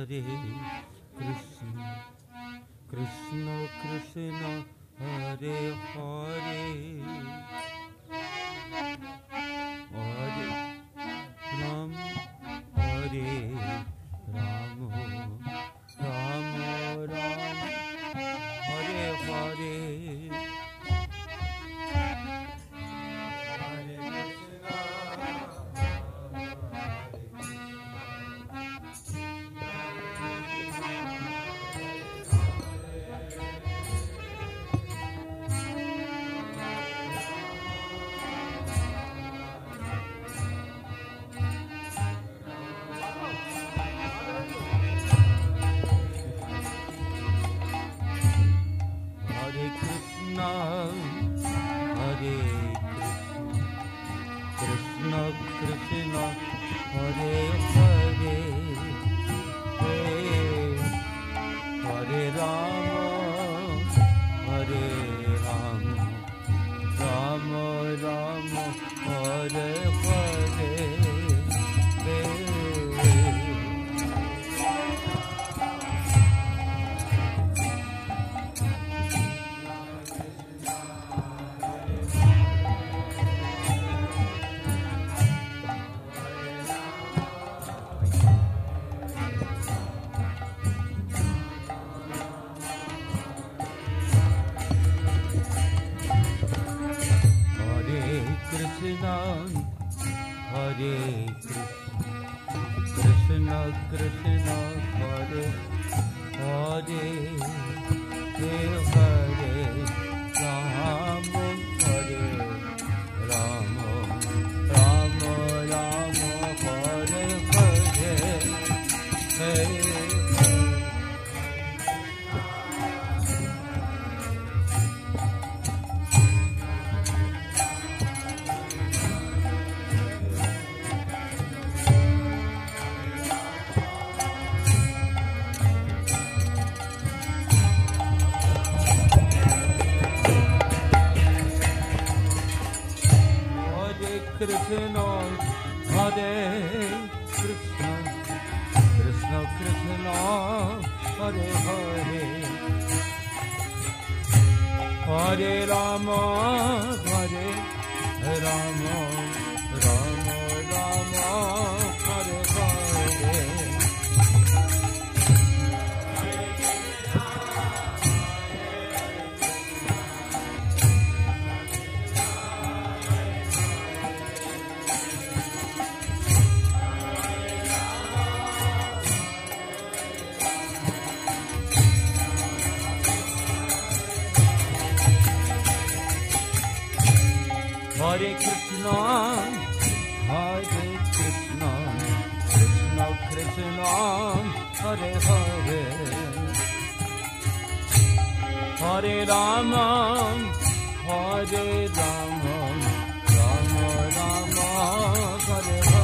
Hare Krishna, Krishna Krishna, Hare Hare, Hare Ram, Hare Ram, Ram Ram, Hare Hare. Krishna, Hare Krishna, Krishna Krishna, Hare Hare, Hare Rama, Hare Rama, Rama Rama, Hare Hare. Hare Krishna, Krishna Krishna, Hare Hare, Hare Rama, Hare Rama, Rama Rama, Hare Hare.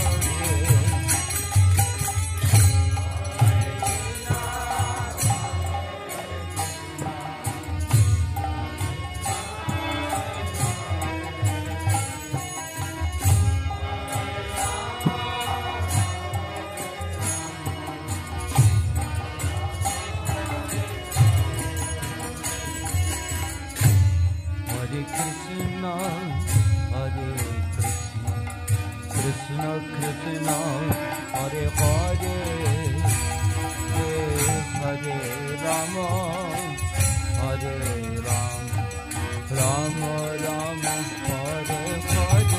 Krishna Krishna, Hare Hare, Hare Rama, Hare Rama, Rama Rama, Hare Hare.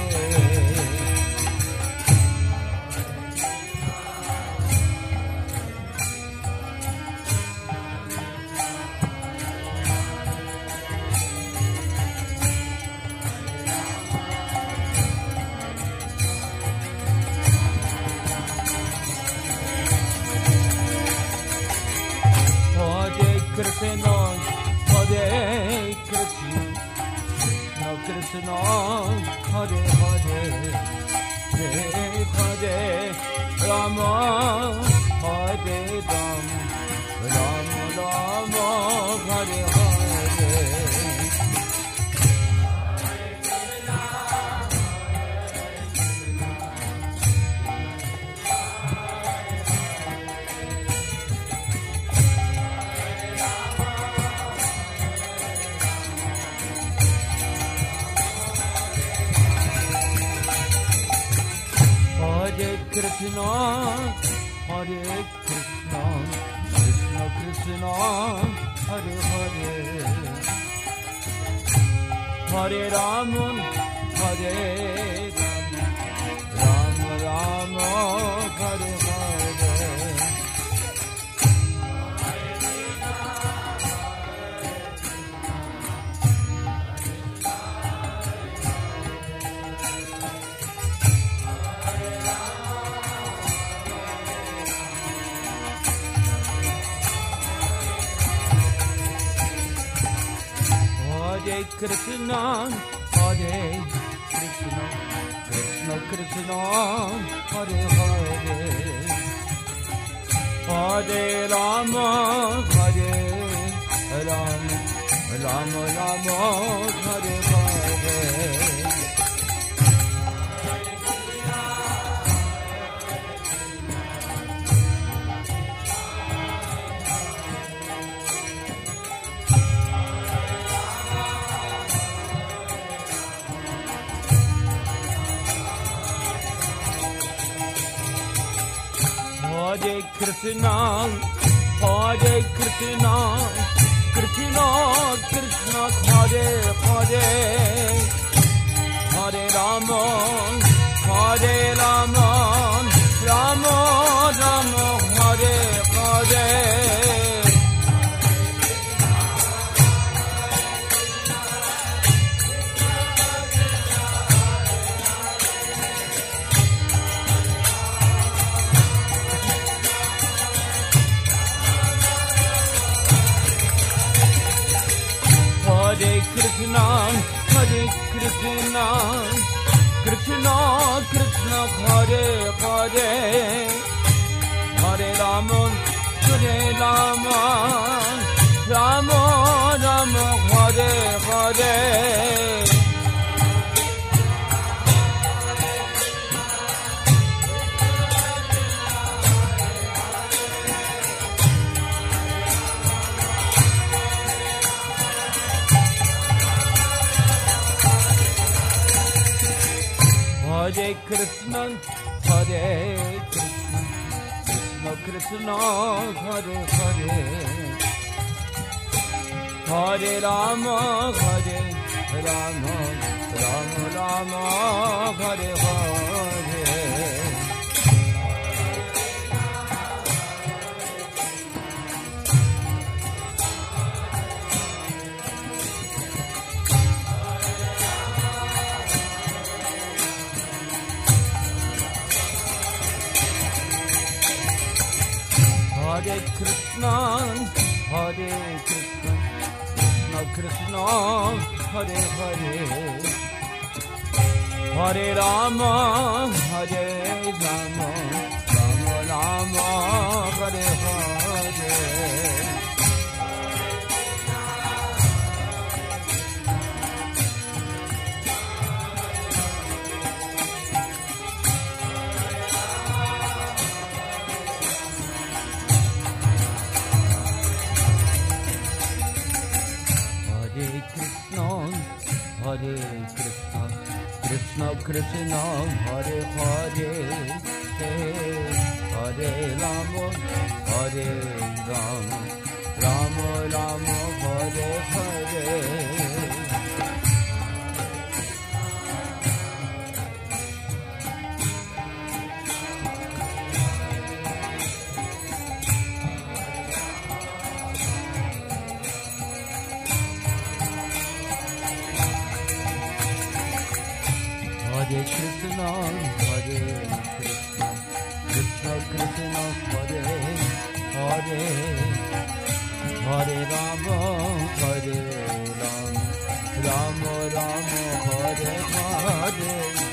Krishna, Hare Krishna, Krishna Hare Hare, Hare Hare Rama, Hare Rama, Rama Rama, Hare Hare. Krishna, Hare Krishna, Krishna Krishna, Hare Hare, Hare Rama, Hare Rama, Rama Hare Hare. Hare Krishna, Hare Krishna, Krishna Krishna, Hare Hare, Hare Rama, Hare Rama, Rama Rama, Hare Hare. Hare Krishna, Hare Krishna, Krishna Krishna, Hare Hare, Hare Rama, Hare Rama, Rama Rama, Hare Hare. Hare Krishna, Hare Krishna, Krishna Krishna, Hare Hare, Hare Rama, Hare Rama, Rama Rama, Hare Hare. Hare Krishna, Hare Krishna, Krishna Krishna, Hare Hare, Hare Rama, Hare Rama, Rama Rama, Hare Hare. Hare Krishna, Hare Krishna, Krishna Krishna, Hare Hare, Hare Rama, Hare Rama, Rama Rama, Hare Hare. Hare Krishna, Krishna Krishna, Hare Hare, Hare Rama, Hare Rama, Rama Rama, Hare Hare. Hare Krishna, Hare Krishna, Krishna Krishna, Hare Hare, Hare Rama, Hare Rama, Rama Rama, Hare Hare.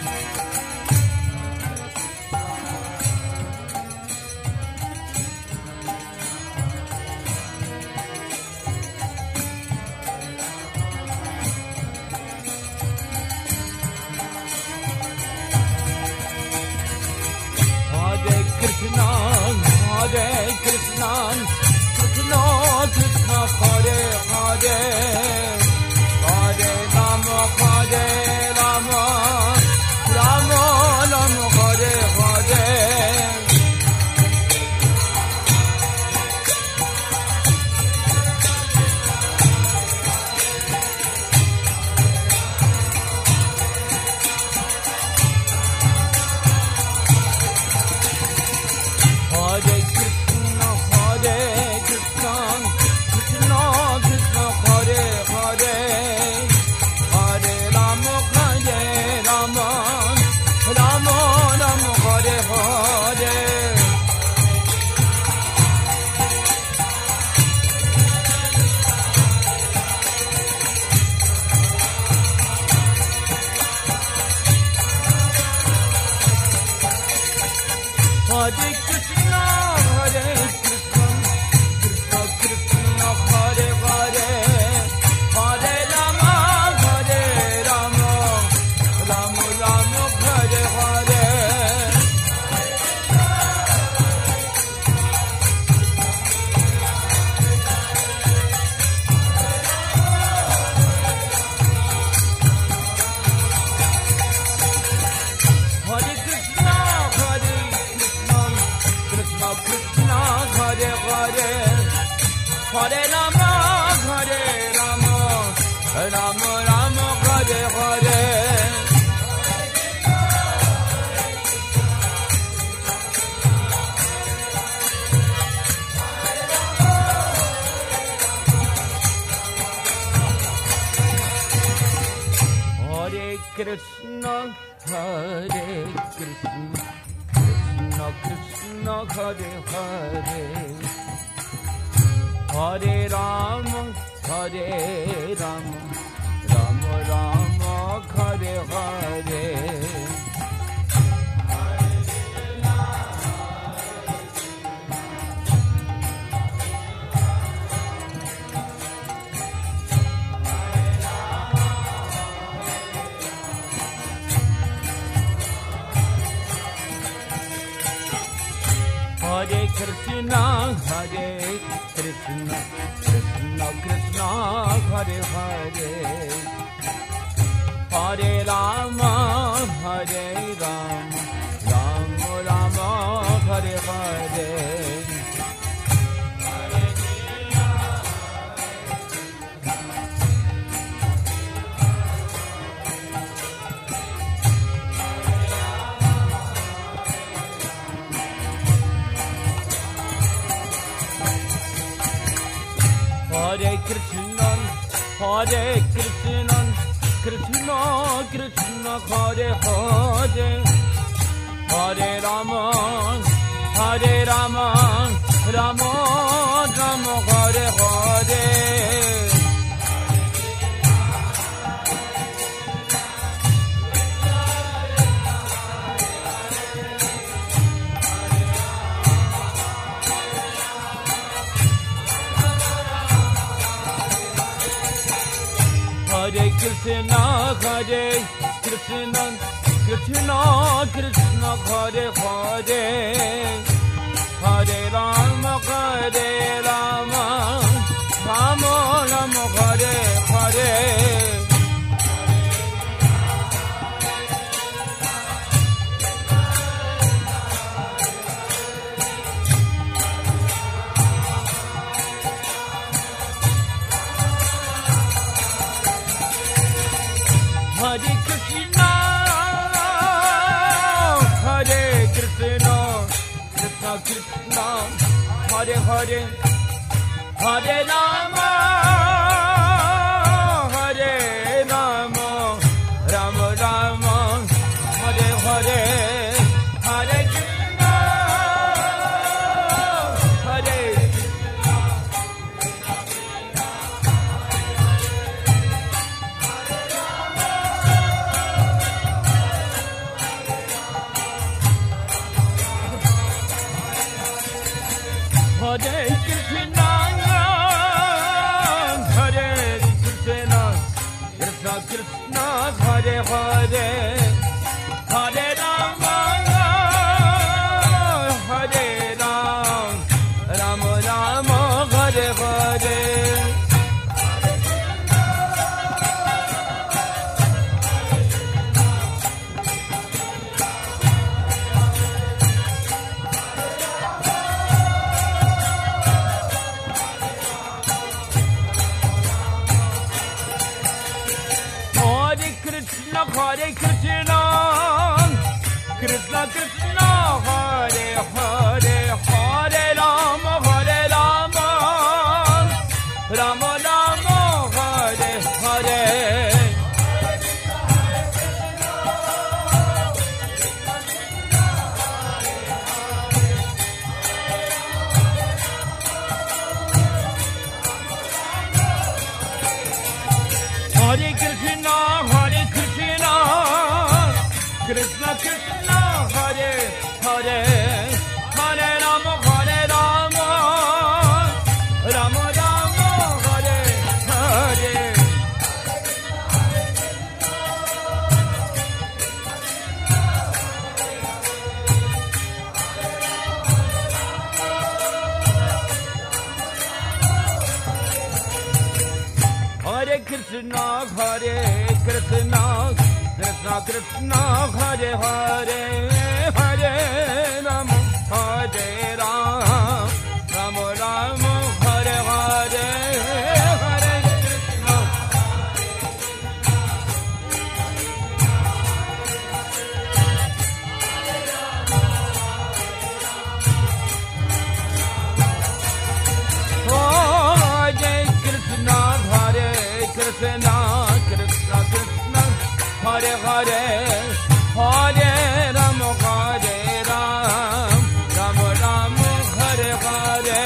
Krishna, Hare Krishna, Krishna Krishna, Hare Hare, Hare Rama, Hare Rama, Rama Rama, Hare Hare. Hare Krishna, Krishna Krishna, Hare Hare, Hare Rama, Rama Rama, Hare Hare. Hare Krishna, Krishna Krishna, Hare Hare, Hare Rama, Rama Rama, Hare Hare. Hare Krishna, Krishna, Hare Hare, Hare Rama, Rama Rama, Hare Hare. Hare Krishna, Krishna Krishna, Hare Hare, Hare Rama, Rama Rama, Hare Hare. Hare Krishna, Krishna Krishna, Hare Hare, Hare Rama, Rama Rama, Hare Hare. Hare Krishna, Krishna Krishna, Hare Hare, Hare Rama, Rama Rama, Hare Hare. Hare Krishna, Krishna Krishna, Hare Hare, Hare Rama, Rama Rama, Hare Hare. Hare Krishna, Krishna Krishna, Hare Hare, Hare Rama, Rama Rama, Hare Hare. Hare Krishna, Hare Krishna, Krishna Krishna, Hare Hare, Hare Rama, Rama Rama, Hare Hare. Hare Krishna, Krishna Hare Hare Hare Rama Hare Rama Rama Rama Hare Hare Hare Krishna Hare Krishna Krishna Krishna Hare Hare Hare Rama Hare Rama Rama Rama Hare Hare Hare Krishna Hare Krishna Hare Krishna Krishna Krishna Hare Hare Hare Rama Hare Rama Rama Rama Hare Hare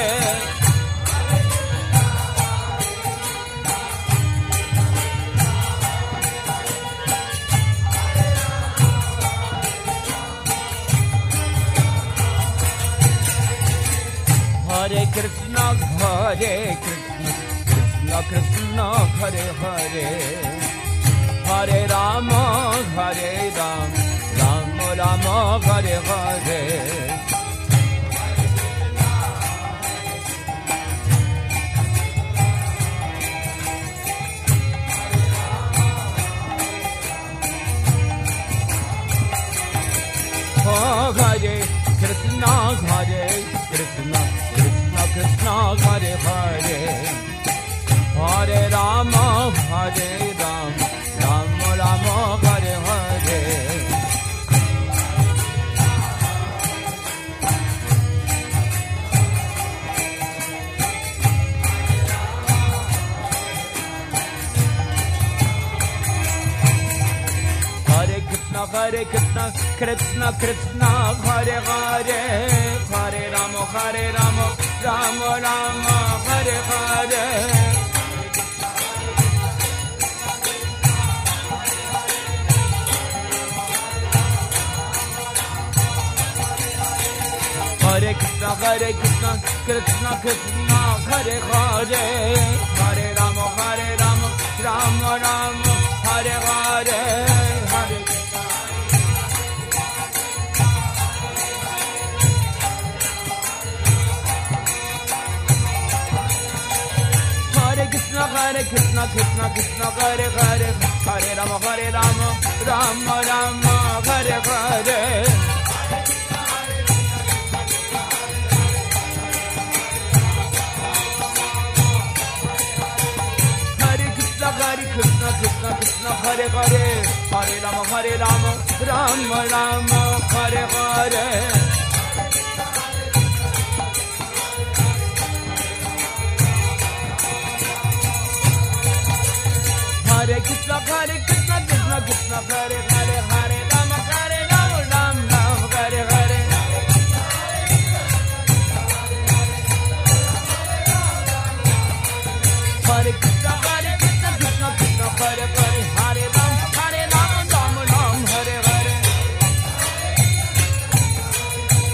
Hare Krishna Krishna Krishna Hare Hare Hare Rama Hare Rama Rama Rama Hare Hare Hare Krishna Krishna Krishna Hare Hare Hare Rama Hare Rama Rama Rama Hare Hare Hare Krishna Krishna Krishna Hare Hare Hare Rama Rama Rama Hare Hare Hare Krishna Krishna Krishna Hare Hare Hare Rama Rama Rama Hare Hare Hare Krishna Krishna Krishna Hare Hare Hare Rama Rama Rama Hare Hare Hare Krishna Krishna Hare Hare Hare Rama Rama Rama Hare Hare Hare Krishna Krishna Hare Hare Hare Rama Rama Hare Hare Hare Krishna Krishna Hare Hare Hare Rama Rama Hare Hare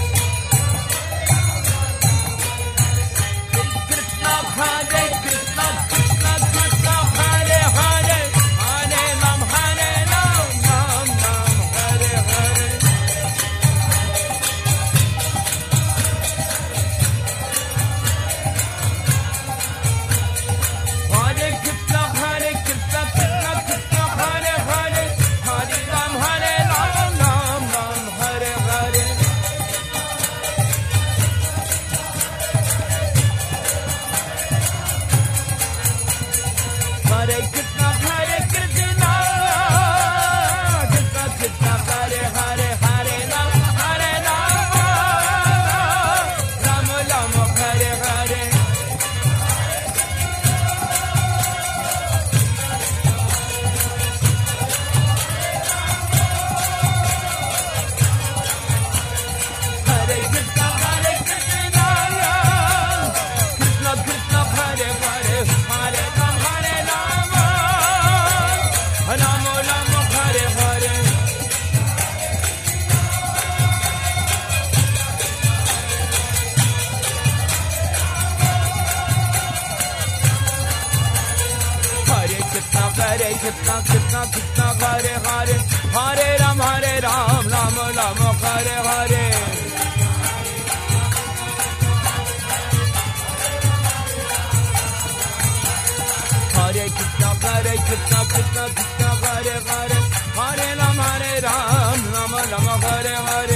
Krishna Krishna Krishna Hare Hare Hare Ram Ram Ram Hare Hare Hare Krishna Krishna Krishna Hare Hare Hare Ram Ram Ram Hare Hare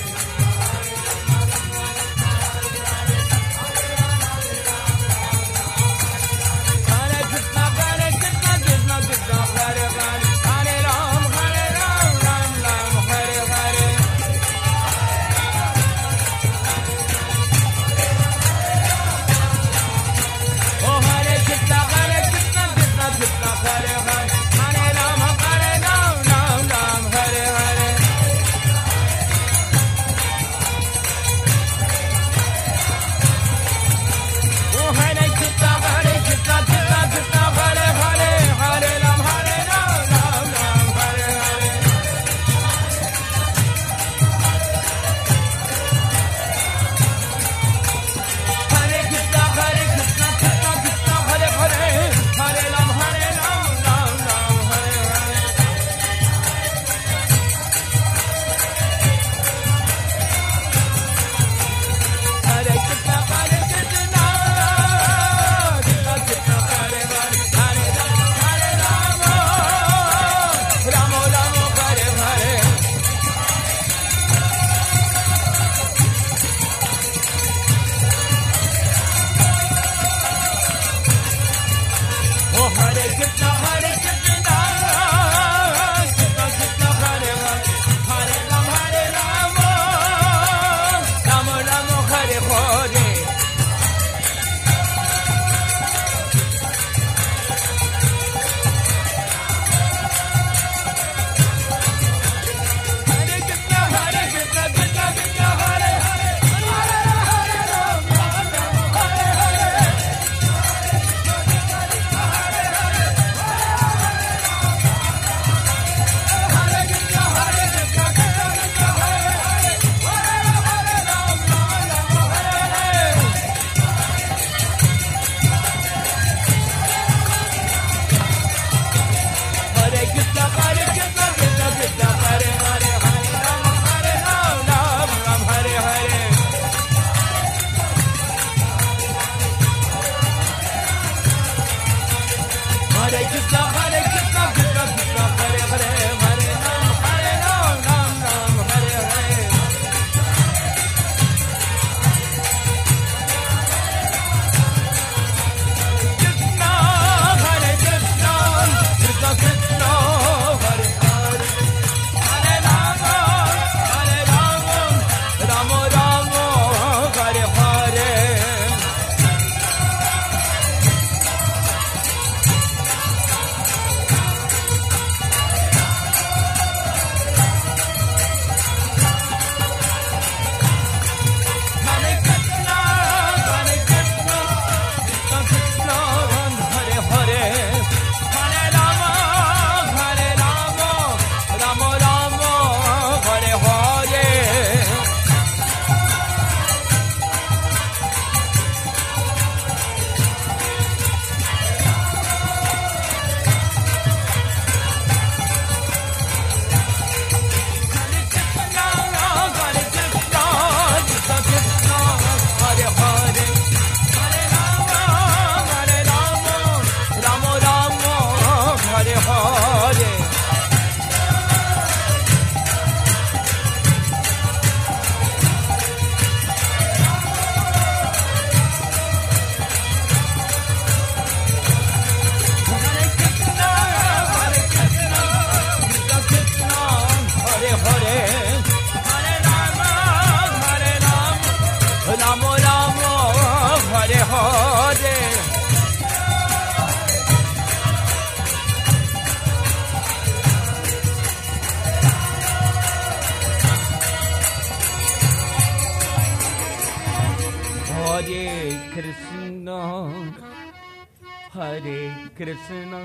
Krishna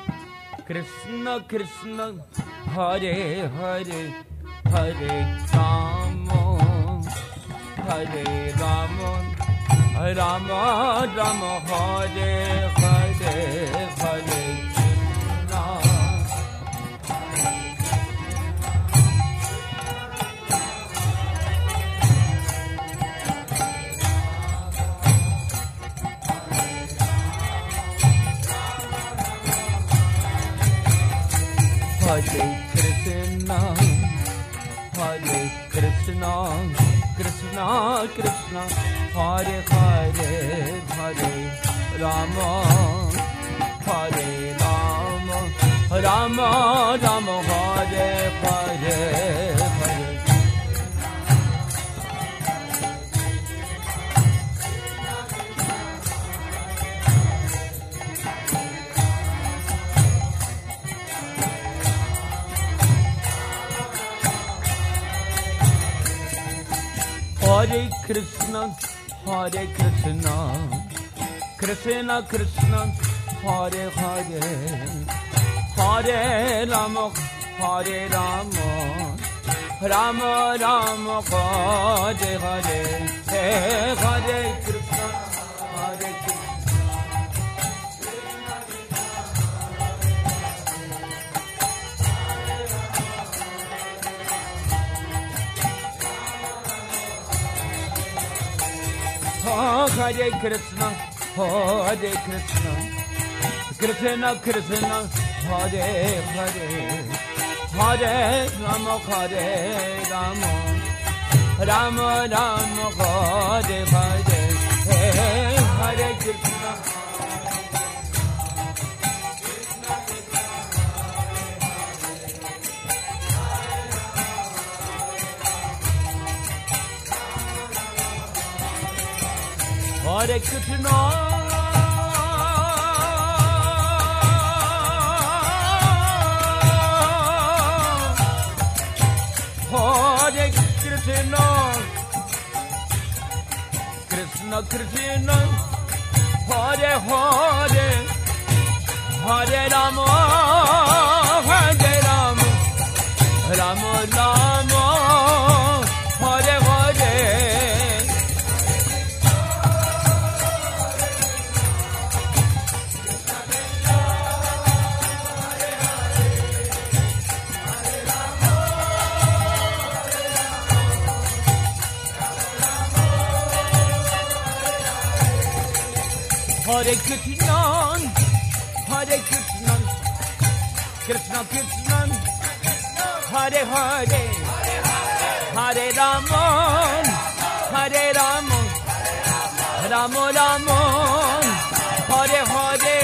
Krishna Krishna Hare Hare Hare Rama Hare Rama Rama Rama Hare Hare Hare Krishna Hare Krishna, Hare Krishna, Krishna Krishna, Hare Hare, Hare Rama, Hare Rama, Rama Rama, Hare Hare, Hare. Hare Krishna, Hare Krishna, Krishna Krishna, Hare Hare, Hare Rama, Hare Rama, Rama Rama, Hare Hare, Hare Krishna, Hare Krishna. Hare Krishna, Hare Krishna, Krishna Krishna, Hare Hare, Hare Rama, Hare Rama, Rama Rama, Hare Hare, Hare Krishna. Hare Krishna, Hare Krishna, Krishna Krishna, Hare Hare, Hare Rama, Hare Rama, Rama Rama, Hare Hare. Hare Krishna, Hare Krishna, Krishna Krishna, Hare Hare, Hare Rama, Hare Rama, Rama Rama, Hare Hare.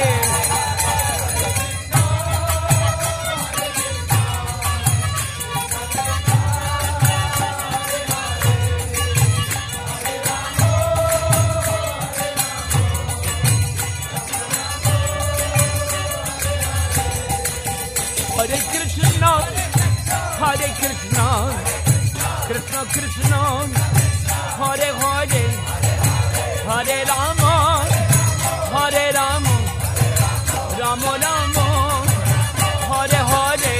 Hare Krishna, Hare Krishna, Krishna Krishna, Hare Hare, Hare Rama, Hare Rama, Rama Rama, Hare Hare.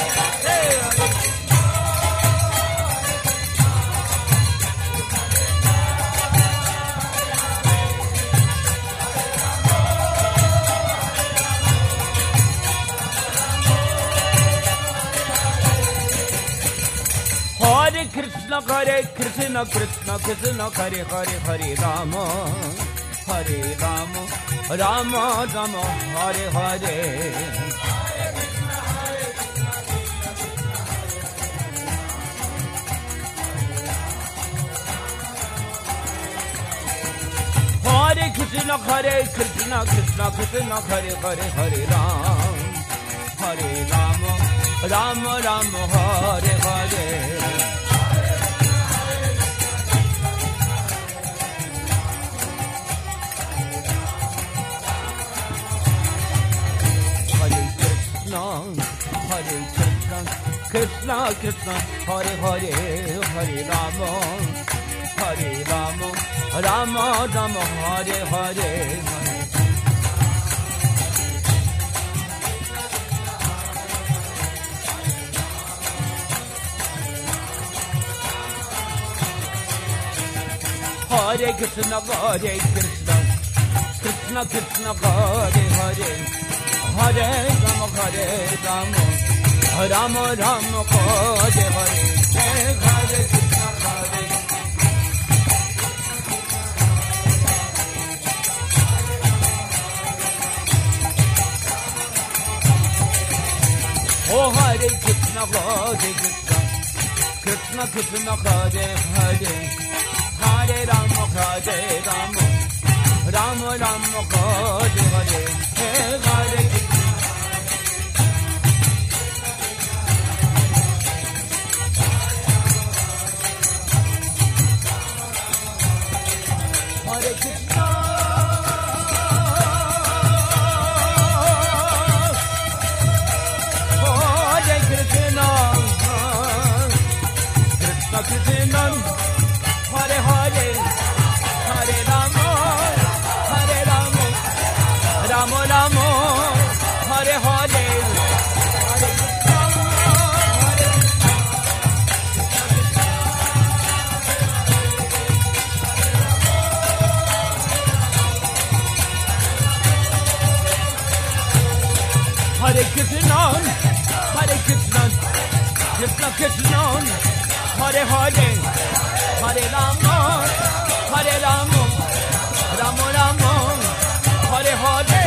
Hare Krishna, Hare Krishna, Krishna Krishna, Hare Hare, Hare Rama, Hare Rama, Rama Rama, Hare Hare. Hare Krishna, Hare Krishna, Krishna Krishna, Hare Hare, Hare Ram, Hare Rama, Rama Rama, Hare Hare. Hare Krishna, Krishna Krishna, Hare Hare, Hare Rama, Hare Rama, Rama Rama, Hare Hare. Hare Krishna, Hare Krishna, Krishna Krishna, Hare Hare, Hare Rama, Hare Rama, Rama Rama, Hare Hare, Hare Krishna, Hare. Oh Hare Krishna. Krishna Krishna Hare Hare Hare Rama Hare Rama Rama Rama Hare Hare Hare Krishna Hare Hare Hare Rama Hare Rama Rama Rama Hare Hare Hare Krishna Hare Krishna Krishna Krishna Hare Hare Hare Rama Hare Rama Rama Rama Hare Hare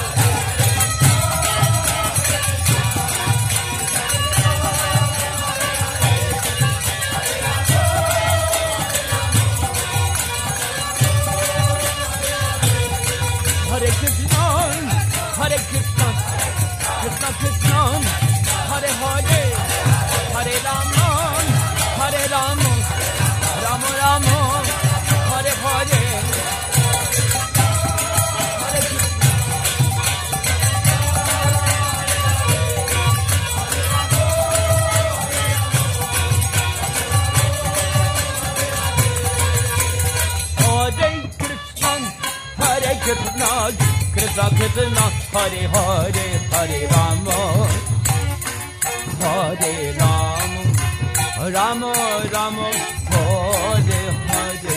Hare Krishna Hare Krishna Krishna Krishna Hare Hare Hare Rama Hare Rama Rama Rama Hare Hare Hare Krishna Krishna Krishna Hare Hare Hare Rama Hare Rama Rama Rama Hare Hare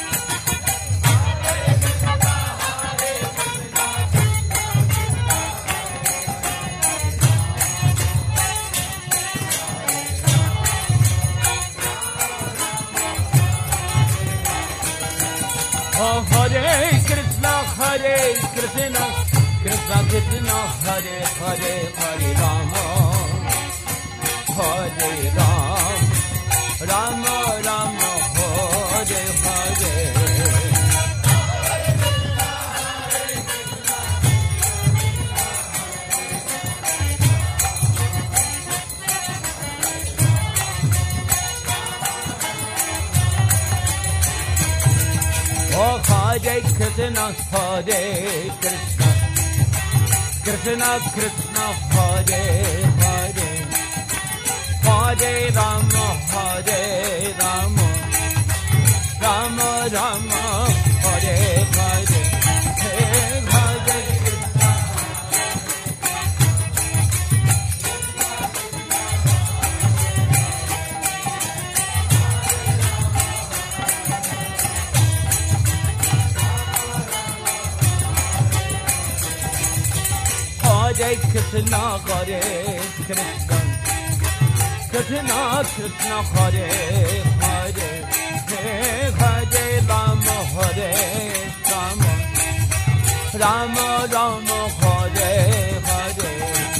Hare Krishna Krishna Krishna Hare Hare Hare Rama Hare Rama Rama Rama Hare Hare Hare Krishna Krishna Krishna Hare Hare Hare Rama Hare Rama Rama Rama Hare Hare Hare Hare Krishna Hare Krishna Krishna Krishna Hare Hare Hare Rama Hare Rama Rama Rama Hare Hare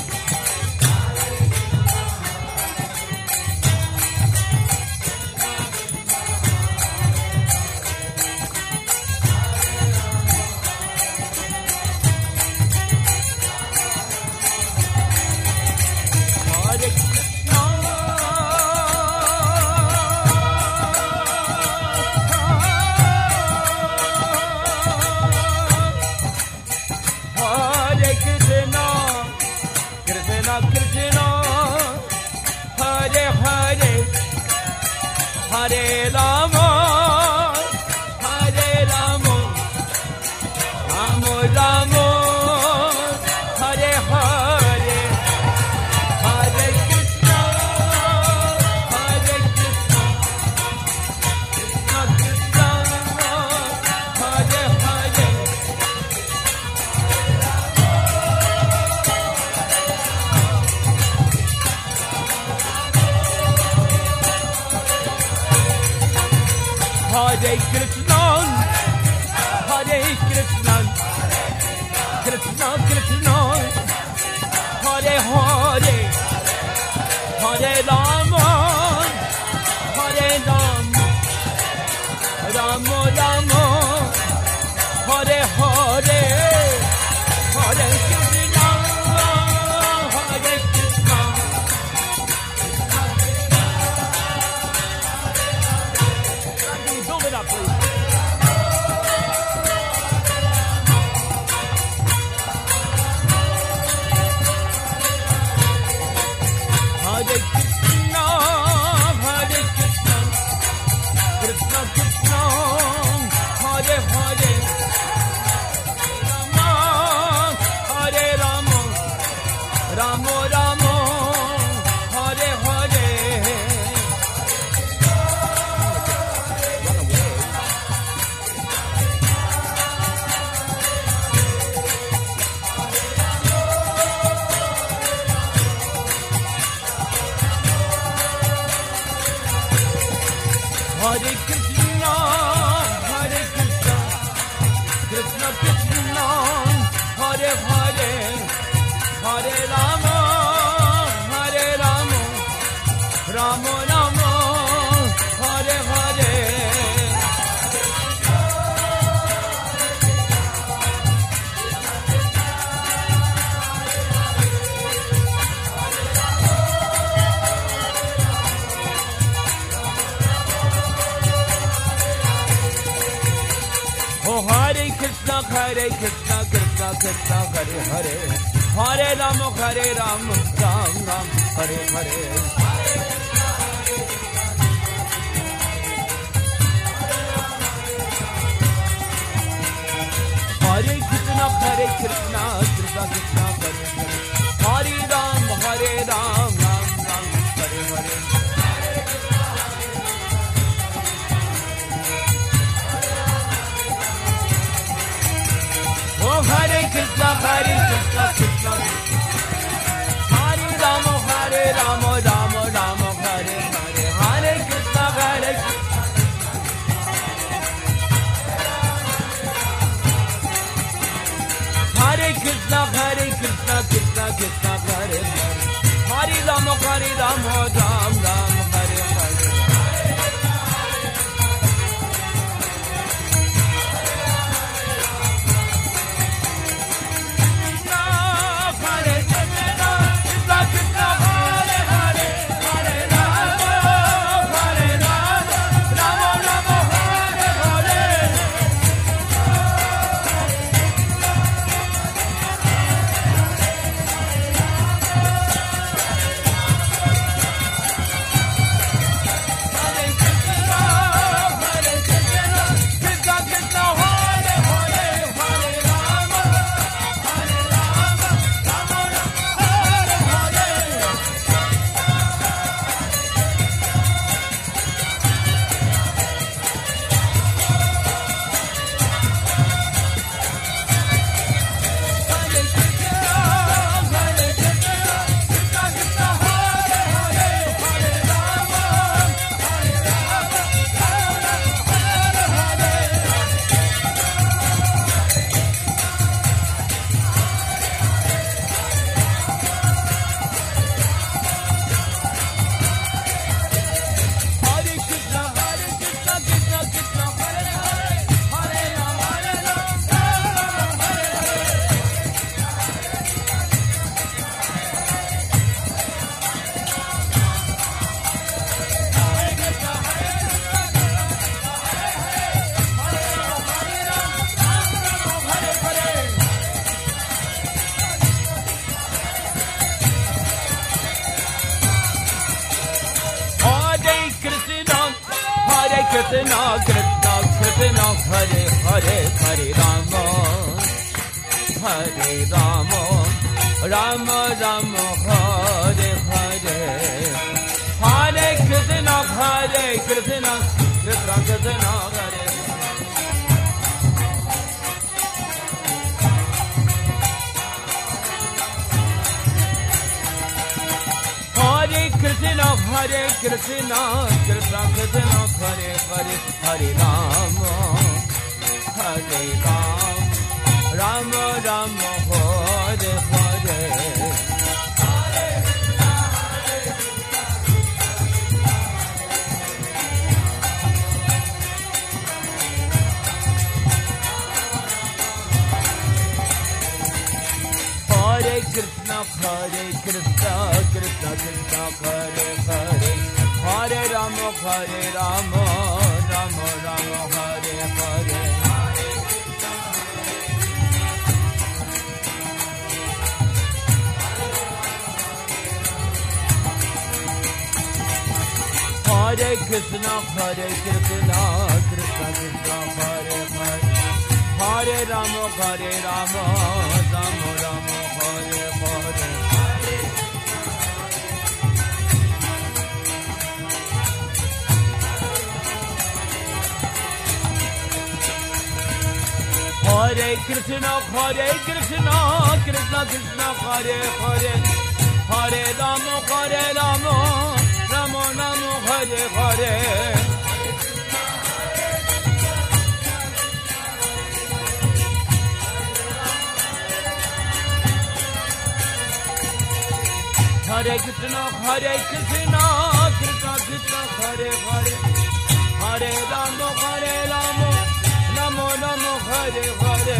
Hare Rama Hare Rama Rama Rama Hare Hare Hare Krishna Krishna Krishna Hare Hare Hare Krishna Krishna Krishna Hare Hare Hare Rama, Hare Rama, Rama Rama, Hare Hare, Hare Krishna, Hare Krishna. Build it up, please. Hare Krishna, Hare Krishna, Krishna Krishna, Hare Hare, Rama, Hare Rama, Rama Rama, Hare Hare. Hare Krishna, Hare Krishna, Krishna Krishna, Hare Hare, Hare Rama, Hare Rama, Rama Rama, Hare Hare. Oh, Hare Krishna, Hare Krishna, Krishna Krishna, Hare Hare, Hare Rama, Hare Rama, Ram Ram, Hare Hare. Hare Krishna, Hare Krishna, Krishna Krishna, Hare Hare, Hare Ram, Hare Ram, Ram Ram, Hare Hare. Oh, Hare Krishna, Hare Krishna, Krishna Hare Rama, Hare Rama, Rama Rama, Hare Hare, Hare Krishna, Hare Krishna. Hare Krishna, Hare Krishna, Krishna Krishna, Hare Hare, Hare Rama, Hare Rama, Ram Ram, Hare Hare. Krishna Krishna Krishna Hare Hare Hare Rama Hare Rama Rama Rama Hare Hare Hare Krishna Krishna Krishna Hare Krishna Krishna Krishna Krishna Hare Hare Hare Rama Hare Rama Rama Rama Hare Hare Krishna Krishna Krishna Hare Hare Hare Rama Rama Rama Hare Hare Hare Krishna Krishna Krishna Hare Hare Hare Rama Rama Rama Hare Hare Hare Krishna Krishna Krishna Hare Hare Hare Rama Rama Rama Rama Hare Hare Hare Krishna Krishna Krishna Hare Hare Hare Rama Rama Rama Rama Hare Hare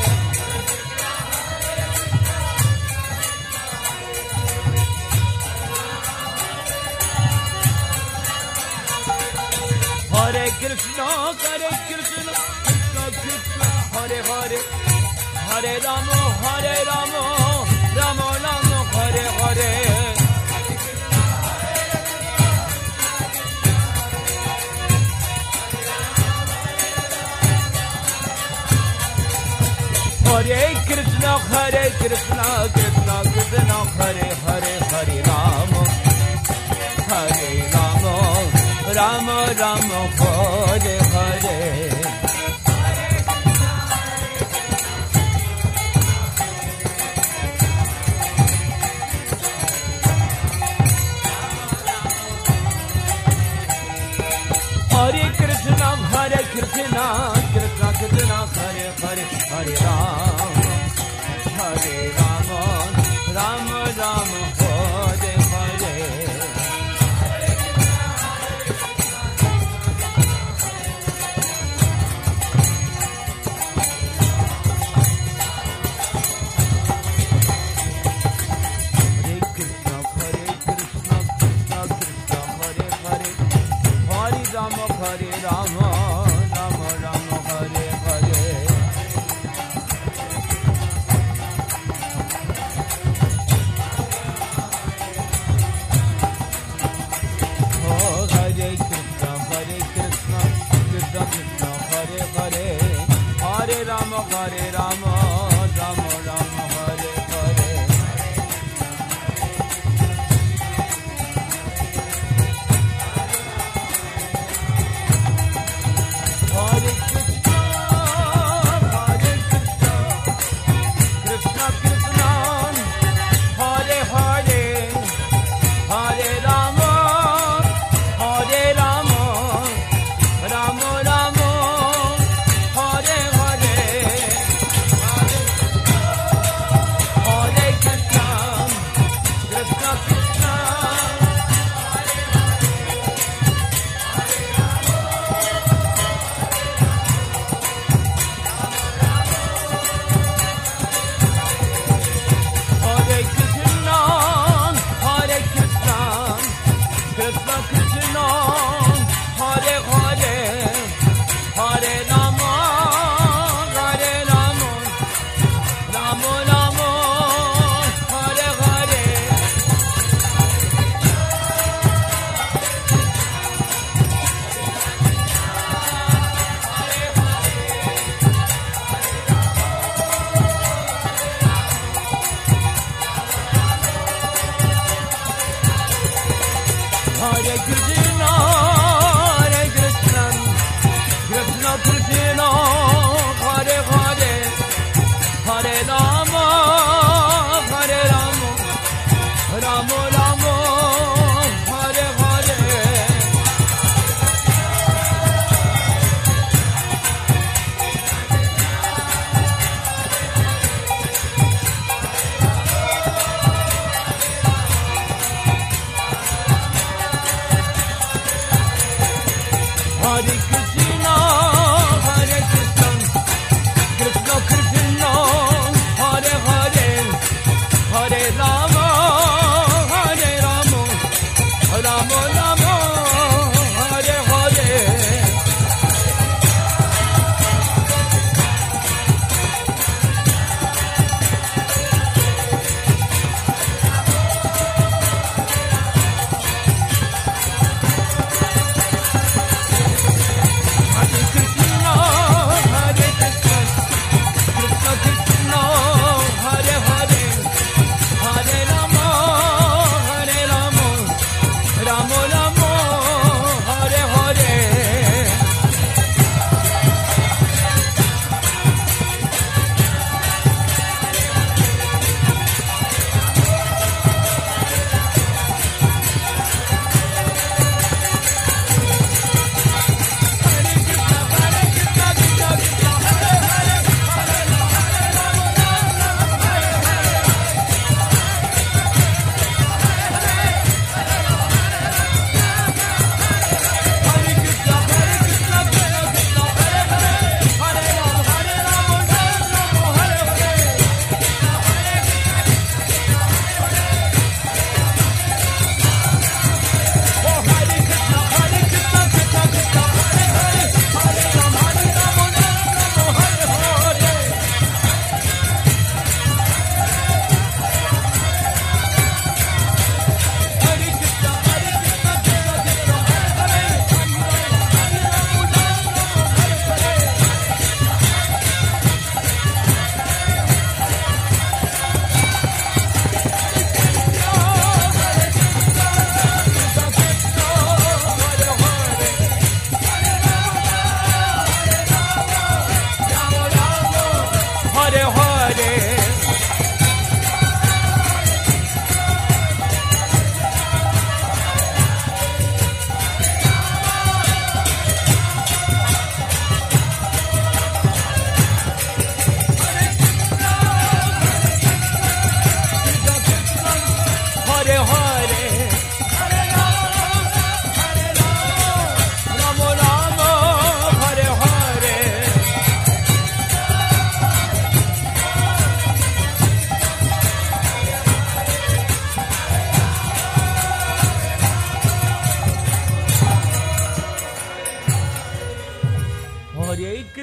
Hare Krishna Krishna Krishna Hare Hare Hare Rama Rama Rama Rama Hare Hare Hare Krishna Krishna Krishna Hare Hare Hare Rama Rama Rama Hare Hare Hare Krishna Krishna Krishna Hare Hare Hare Rama Rama Rama Hare Hare Hare Rama Rama Rama Hare Hare Oh Hare Krishna Krishna Krishna Hare Hare Hare Rama Rama Rama Hare Hare Hare Krishna Krishna Krishna Hare Hare Hare Rama Rama Rama Hare Hare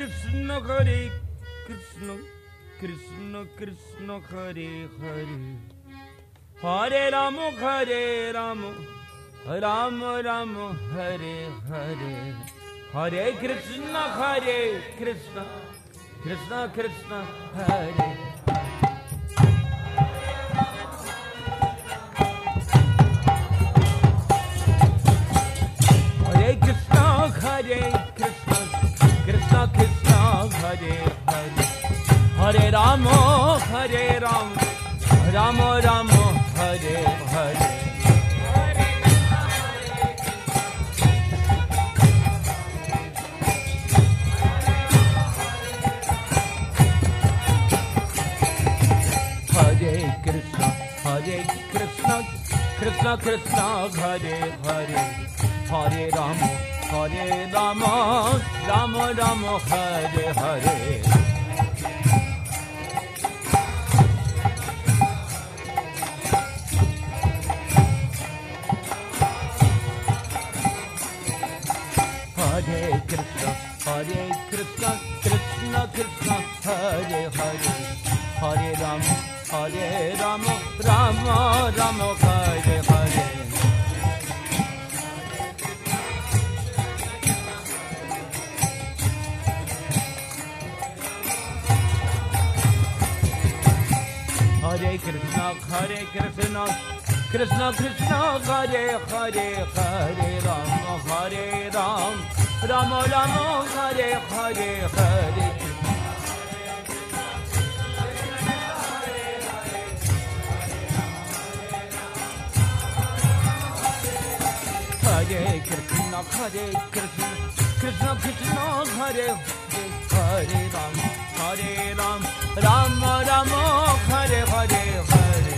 Krishna Hare Krishna Krishna Krishna Hare Hare Hare Rama Rama Rama Hare Hare Hare Krishna Krishna Krishna Hare Hare Krishna Krishna Krishna Hare Hare Hare Rama Rama Rama Hare Hare Krishna Krishna Hare Hare Hare Rama Rama Rama Hare Hare Hare Krishna Krishna Krishna Hare Hare Hare Rama Rama Rama Hare Hare Hare Krishna Krishna Krishna Hare Hare Hare Rama Rama Rama Hare Hare Hare Hare Krishna Krishna Krishna Hare Hare Rama Rama Rama Hare Hare Hare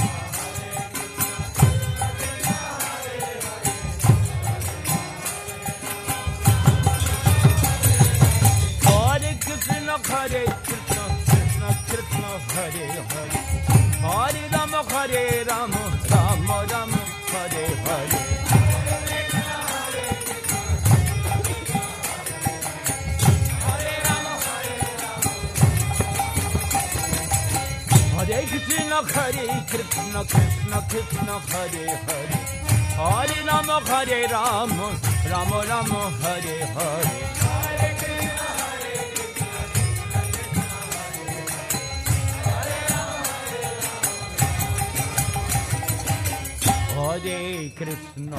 Hare Krishna Krishna Krishna Hare Hare Hare Rama Rama Rama Hare Hare Hare Krishna Krishna Krishna Hare Hare Hare Rama Rama Rama Hare Hare Hare Krishna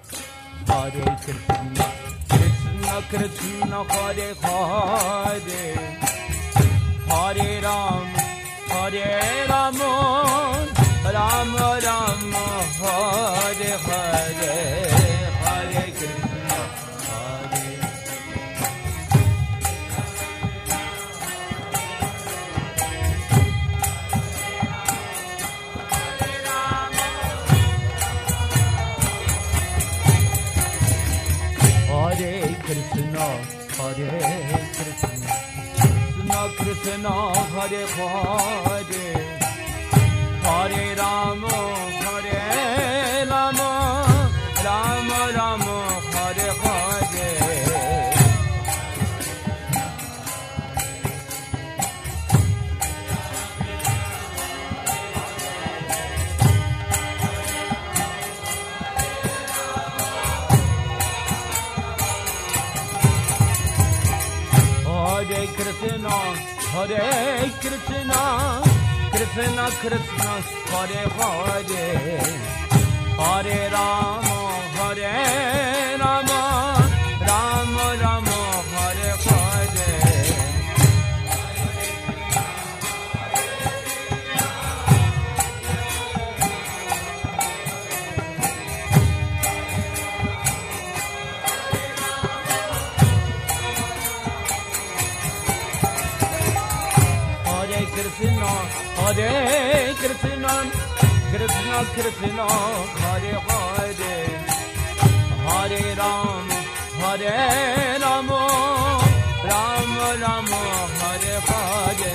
Krishna Krishna Hare Hare Hare Rama Rama Rama Hare Hare Hare Krishna Krishna Krishna Hare Hare Hare Rama Rama Rama Hare Hare Hare Krishna Krishna Krishna Hare Hare Hare Rama Rama Rama Hare Hare Krishna Krishna Hare Hare Hare Rama Rama Rama Hare Hare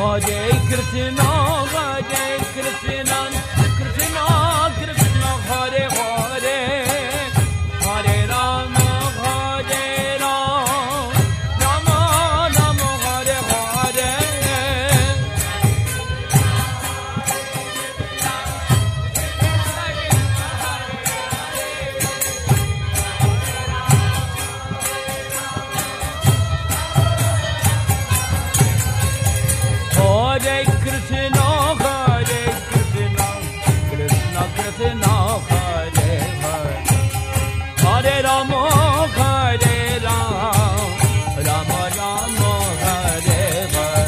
Hare Krishna, Krishna Krishna, Hare Hare, Hare Rama, Rama Rama, Hare Hare. Hare Krishna, Krishna Krishna, Hare Hare, Hare Rama, Rama Rama, Hare Hare.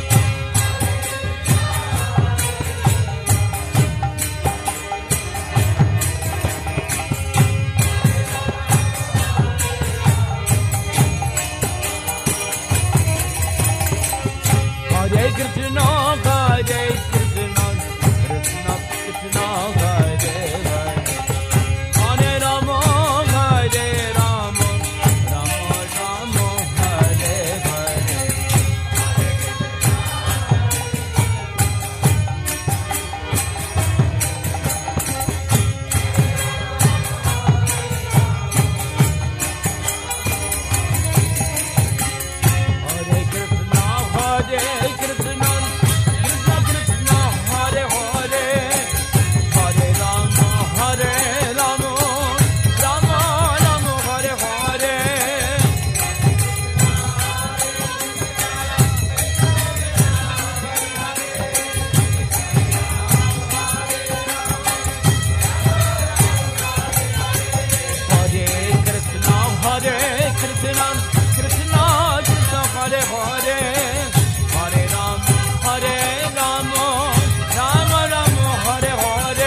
Hare Krishna, Krishna Krishna, Hare Hare, Hare Rama, Rama Rama, Hare Hare. Hare Krishna, Krishna Krishna, Hare Hare, Hare Rama, Rama Rama, Hare Hare. Hare Krishna, Krishna Krishna, Hare Hare, Hare Rama, Rama Rama, Hare Hare.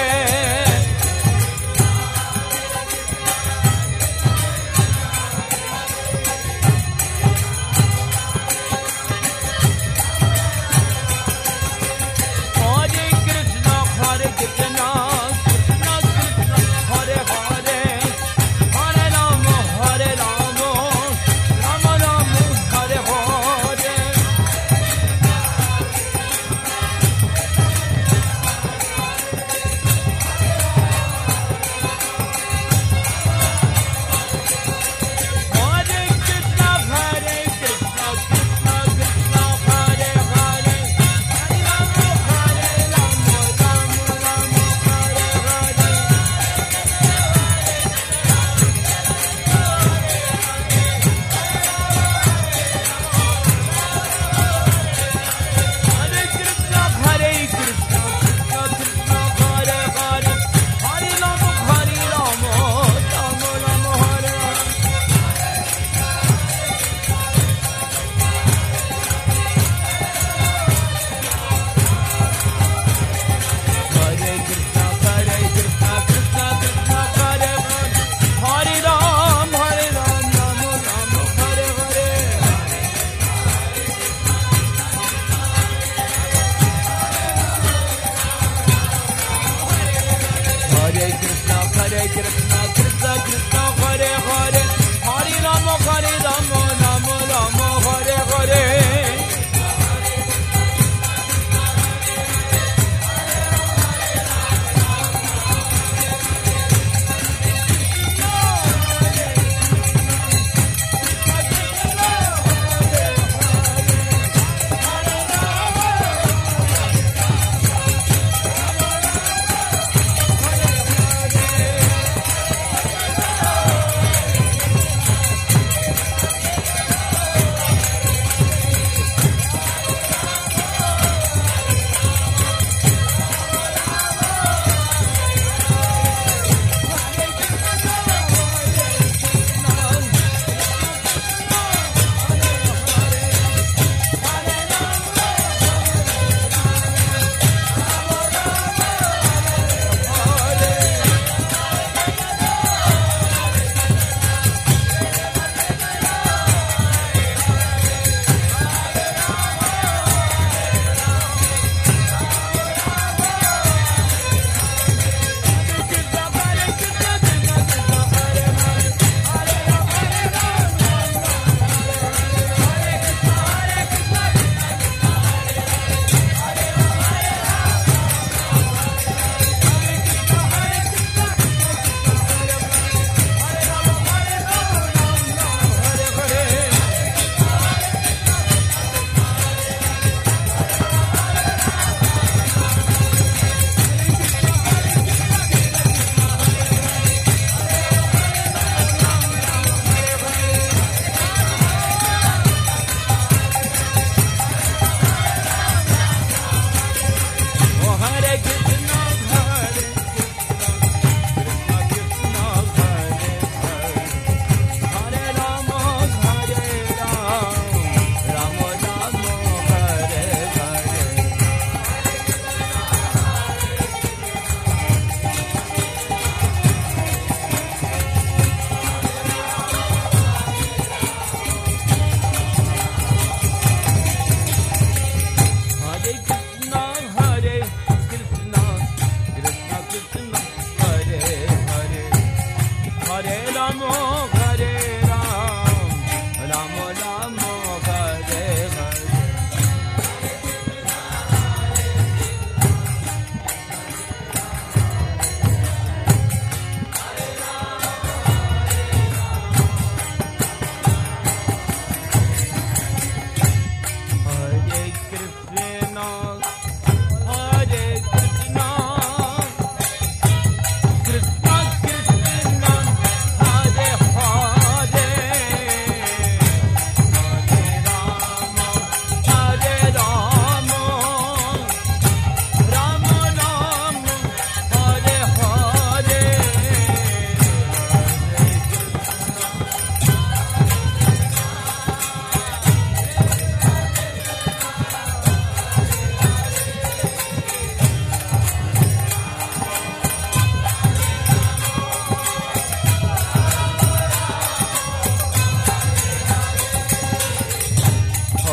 Hare Krishna, Krishna Krishna, Hare Hare, Hare Rama, Rama Rama, Hare Hare.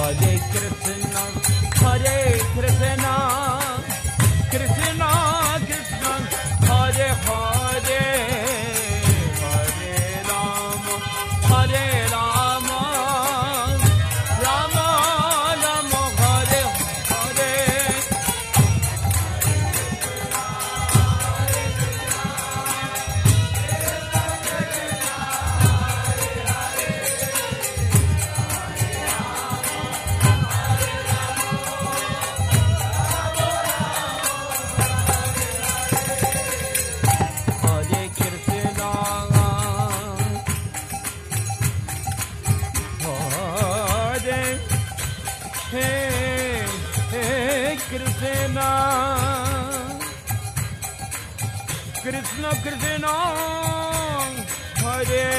Hare Krishna, Hare Krishna, Krishna Krishna, Hare Hare, Hare Rama, Hare Rama, Rama Rama, Hare Hare. Krishna Krishna, Hare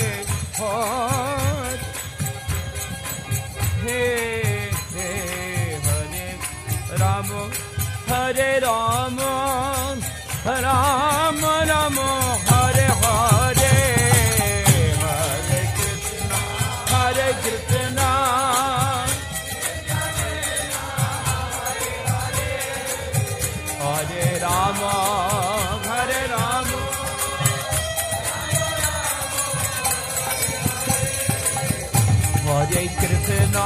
Hare, Hare Rama, Hare Rama, Rama Rama, Hare Hare, Hare Krishna, Hare Krishna. Hare Rama, Hare Rama, Hare Krishna,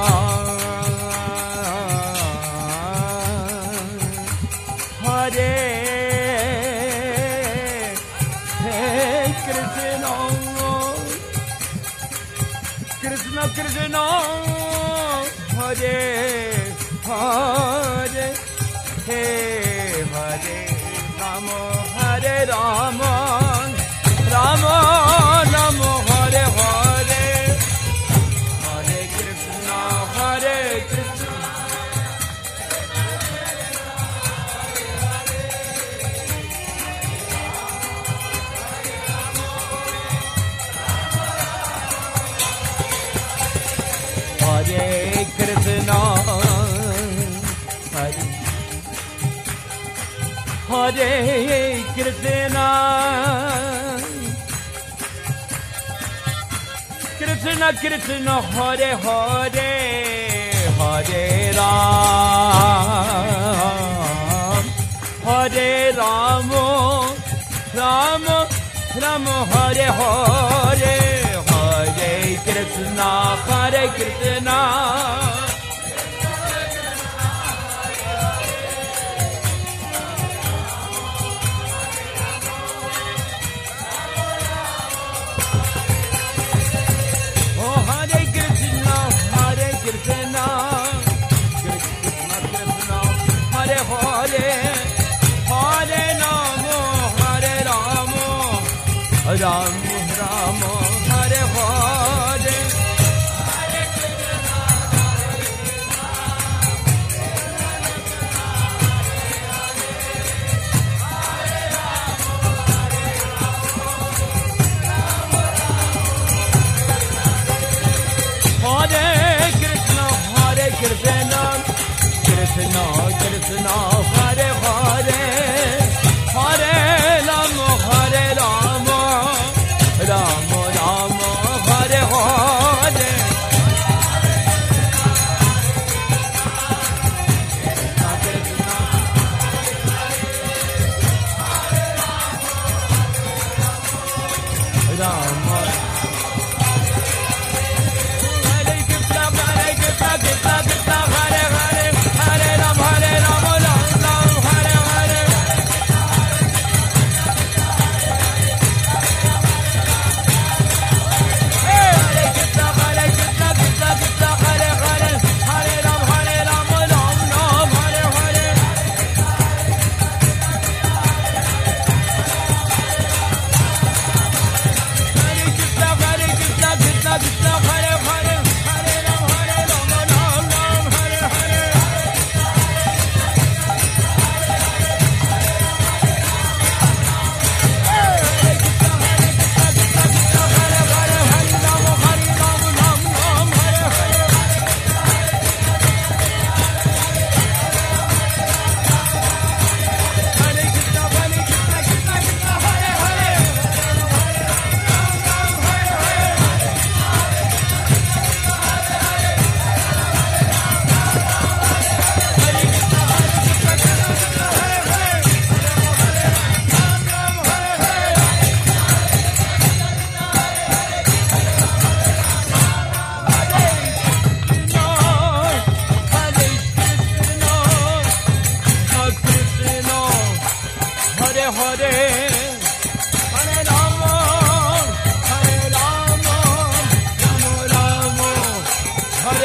Hare Krishna, Krishna Krishna, Hare Hare. Hey, Hare Rama, Hare Rama, Rama Rama, Hare Hare, Hare Krishna, Hare Krishna. Hare Krishna, Hare Hare Krishna, Krishna Krishna, Hare Hare, Hare Ram, Hare Rama, Rama Rama, Hare Hare, Hare Krishna, Hare Krishna. Krishna, Krishna Krishna, Hare Hare, Hare Rama, Hare Rama, Rama Rama, Hare Hare. Krishna, Krishna Krishna, Hare Hare, Hare Rama, Hare Rama, Rama Rama, Hare Hare. Krishna Krishna, Rama. Krishna Krishna, Hare Hare, Hare Rama, Rama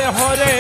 Hare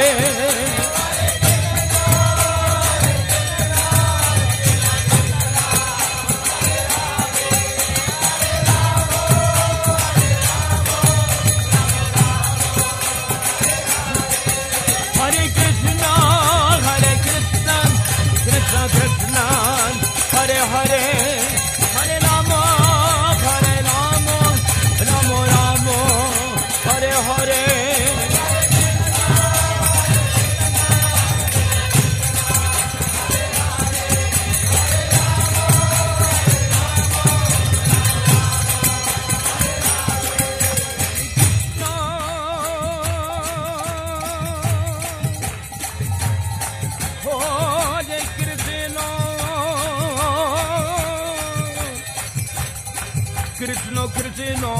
Krishna Krishna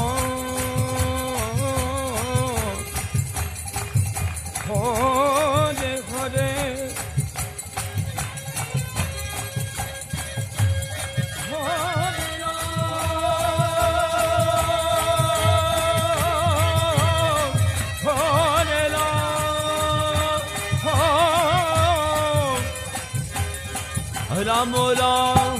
Hare Hare Ram Ram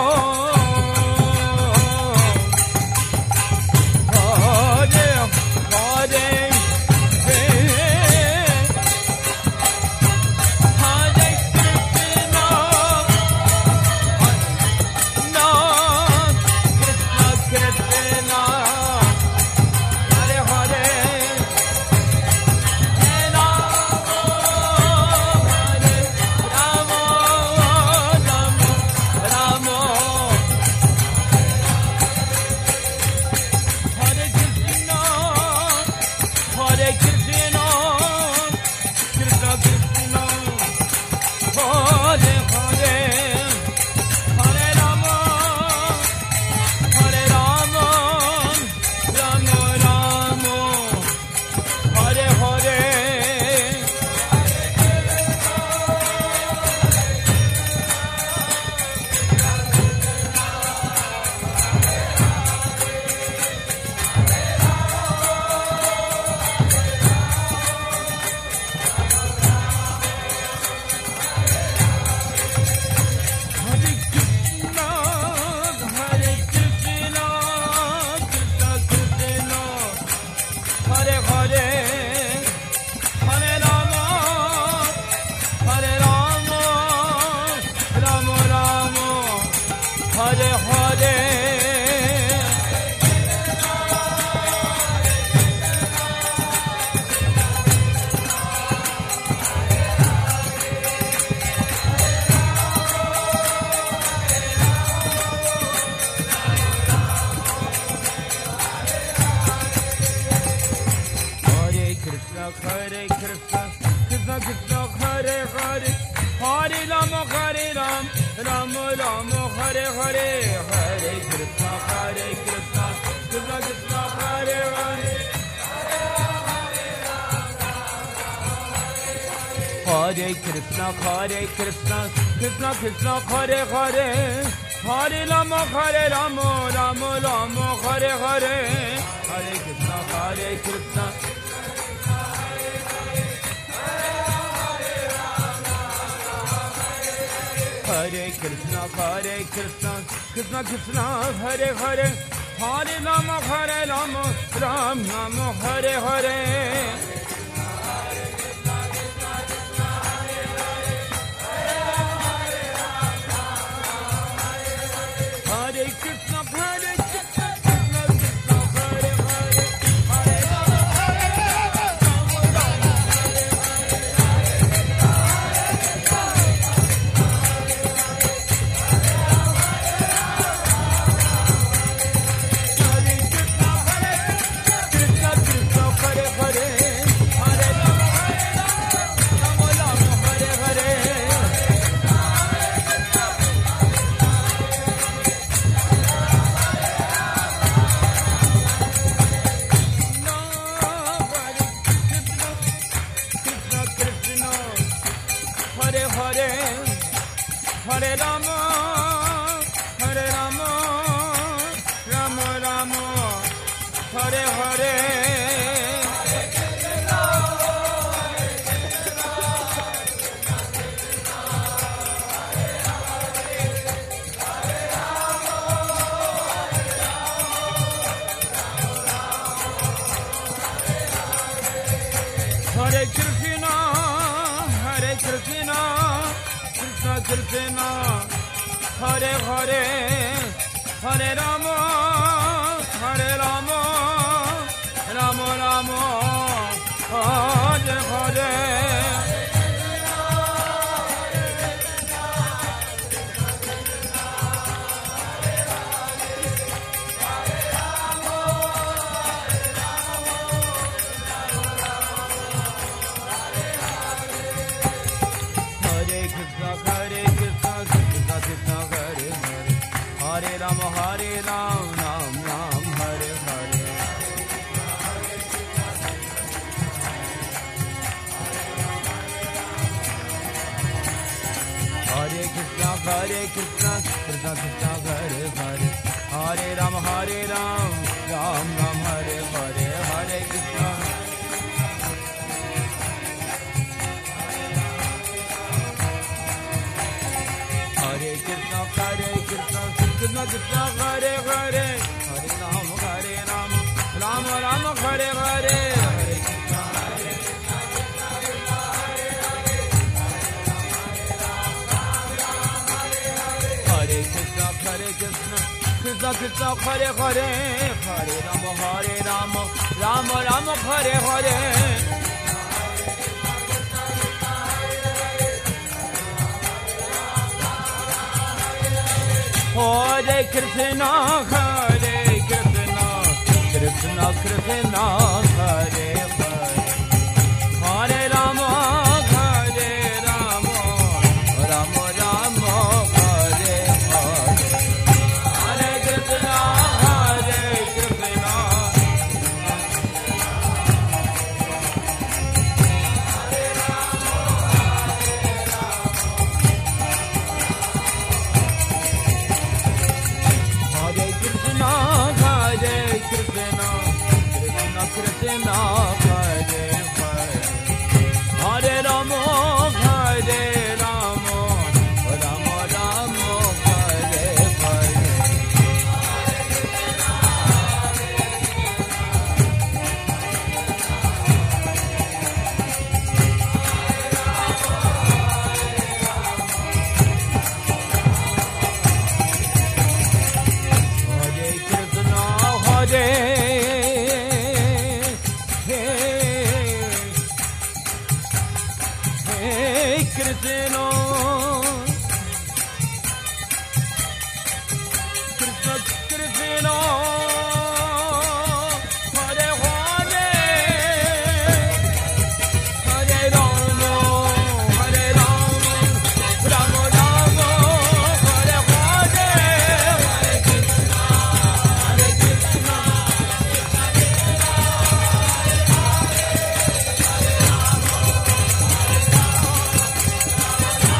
Hare Krishna, Krishna Krishna, Hare Hare, Hare Rama, Rama Rama, Hare Hare, Hare Krishna, Krishna Krishna Krishna, Hare Hare, Hare Rama, Ram Rama, Hare Hare. Hare Rama, Rama Rama, Hare Hare. Hare Krishna, Hare Krishna, Krishna Krishna, Hare Hare, Hare Rama, Hare Rama, Rama Rama, Hare Hare. Hare Ram, Hare Ram, Ram Ram, Hare Hare. Hare Krishna, Krishna Krishna, Hare Hare. Hare Ram, Hare Ram, Ram Ram, Hare Hare. Hare Krishna. Hare Krishna, Krishna Krishna, Hare Hare. Hare Ram, Ram Ram, Hare Hare. Hare Krishna, Hare Krishna, Krishna Krishna, Hare Hare. Hare Ram, Ram Ram, Hare Hare. Hare Krishna, Krishna Krishna, Hare Hare. Hare Rama, Rama Rama, Hare Hare. Hare Krishna, Krishna. Krishna, Hare Hare. Hare Rama, Hare Rama, Rama Rama, Hare Hare. Hare Krishna, Hare Krishna, Krishna Krishna, Hare Hare. Hare Rama, Hare Rama, Rama Rama, Hare Hare. Hare Krishna, Krishna. Hare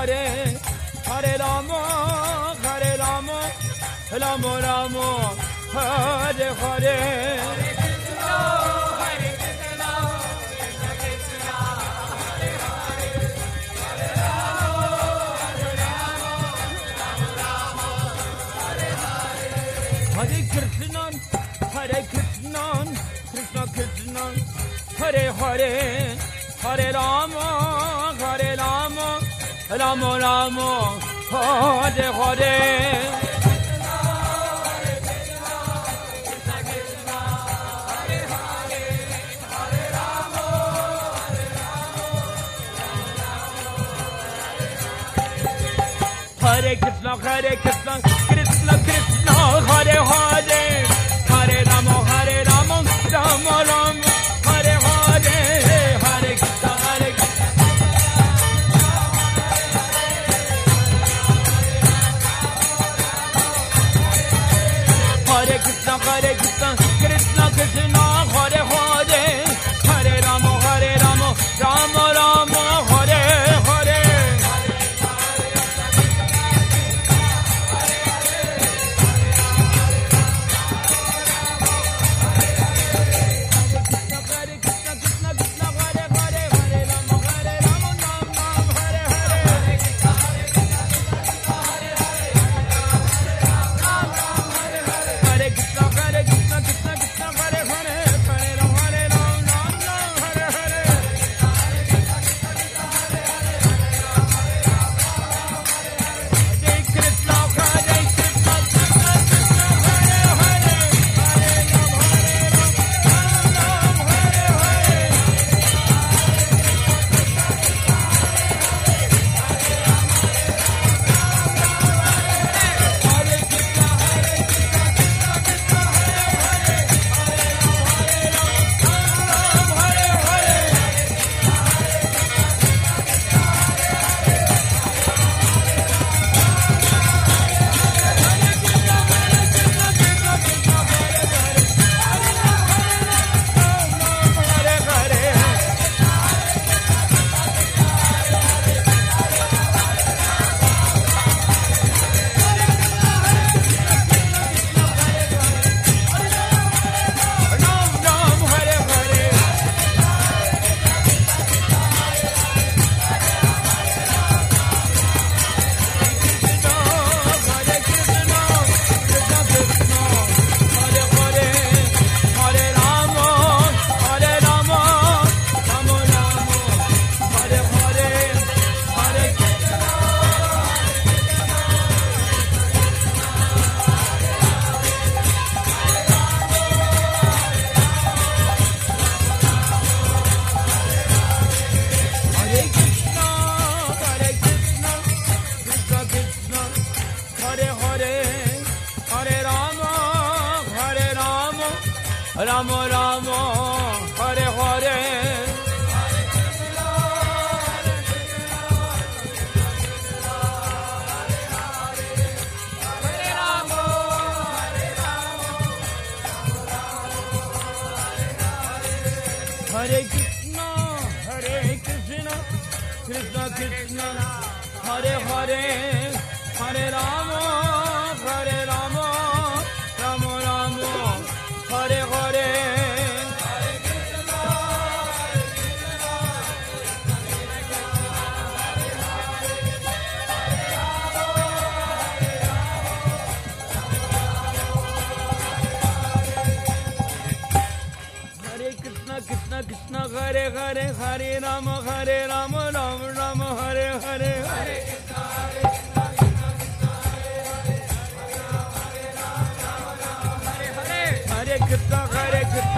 Hare Hare Rama Hare Rama Rama Rama Hare Hare Hare Krishna, Hare Krishna, Krishna Krishna, Hare Hare, Hare Rama, Hare Rama, Rama Rama, Hare Hare. Hare Krishna, Hare Krishna, Krishna Krishna, Hare Hare, Hare Rama, Hare Rama, Rama Rama, Hare Hare, Hare Krishna, Hare Krishna. Hare Krishna, Hare Krishna, Krishna Krishna, Hare Hare, Hare Rama, Hare Rama, Rama Rama, Hare Hare. Rama Rama Hare Hare Hare Krishna Krishna Krishna Hare Hare Hare Rama Rama Rama Hare Hare Krishna Krishna Hare Hare Hare Rama Rama Rama Hare Hare Hare Krishna Hare Krishna